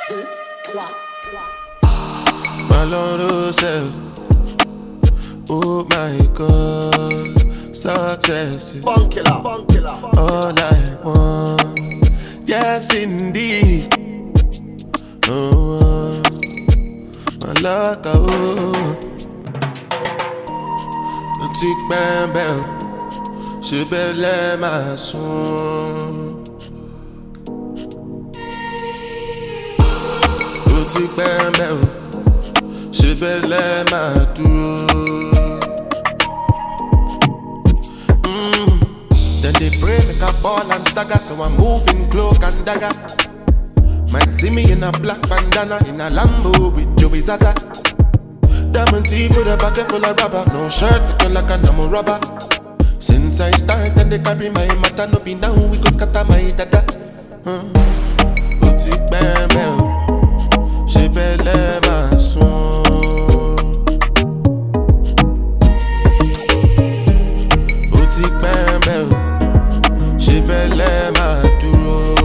Malone self. Oh my God, success is all I want. Yes, indeed. Oh, my luck, oh. The tick bam bell, she be let my son. The tick bam bell, she be let my duro. Then they pray make I fall and stagger, so I'm moving cloak and dagger. Might see me in a black bandana, in a Lambo with Joey Zaza. Diamond teeth with a bucket full of rubber, no shirt looking like a namo rubber. Since I started, then they carry my matter, no be down, we go scatter my dada. Boutique bam bam, she belle my son. Boutique bam bam, she belle my duro.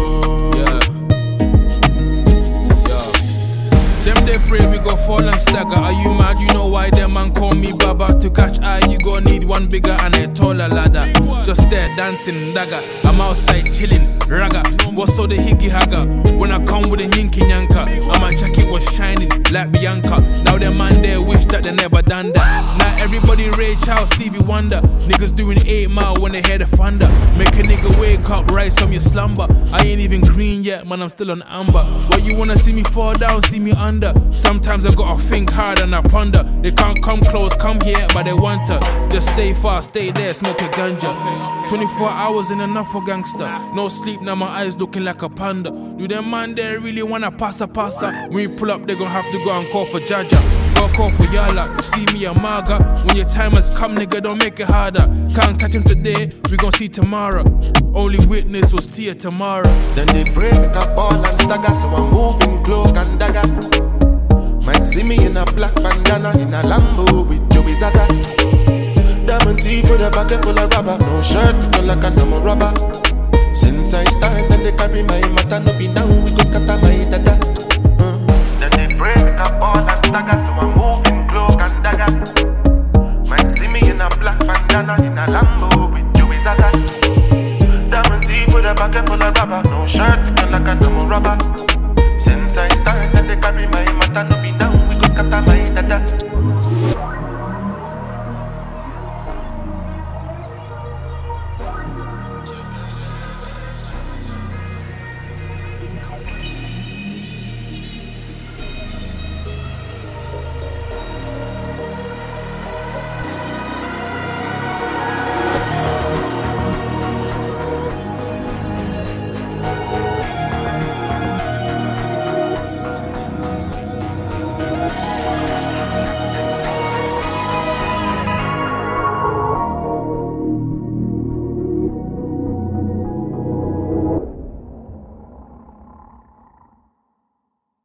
Them they pray we go fall and stagger. Are you mad? You know why them man call me Baba? To catch eye you gon' need one bigger and a taller ladder. Just there dancing dagger. I'm outside chilling ragga. What's all the higgy hagger? When I come with a yinky yanka, and my jacket was shining like Bianca. Now them man there wish that they never done that. Now everybody rage out Stevie Wonder. Niggas doing 8 mile when they hear the thunder. Make a nigga wake up, rise from your slumber. I ain't even green yet, man, I'm still on amber. Why you wanna see me fall down, see me under? Sometimes I gotta think hard and I ponder. They can't come close, come here, but they want to. Just stay far, stay there, smoke a ganja. 24 hours ain't enough for gangster. No sleep, now my eyes looking like a panda. Do them man there really wanna passa? When we pull up, they gon' have to go and call for Jaja. Go call for Yala, you see me a maga. When your time has come, nigga, don't make it harder. Can't catch him today, we gon' see tomorrow. Only witness was Tia tomorrow. Then they pray make I fall and stagger, so I'm moving cloak and dagger. Might see me in a black bandana, in a Lambo with Joey Zaza. Diamond teeth with a bucket full of rubber, no shirt looking like a namo rubber. Since I started, then they carry my matter, no be down, we go scatter my dada. Then they pray make I fall and stagger, so I'm moving cloak and dagger. Might see me in a black bandana, in a Lambo with Joey Zaza. Diamond teeth with a bucket full of rubber, no shirt looking like a namo rubber. Since I started, then they carry my matter, no be down, we go scatter my dada.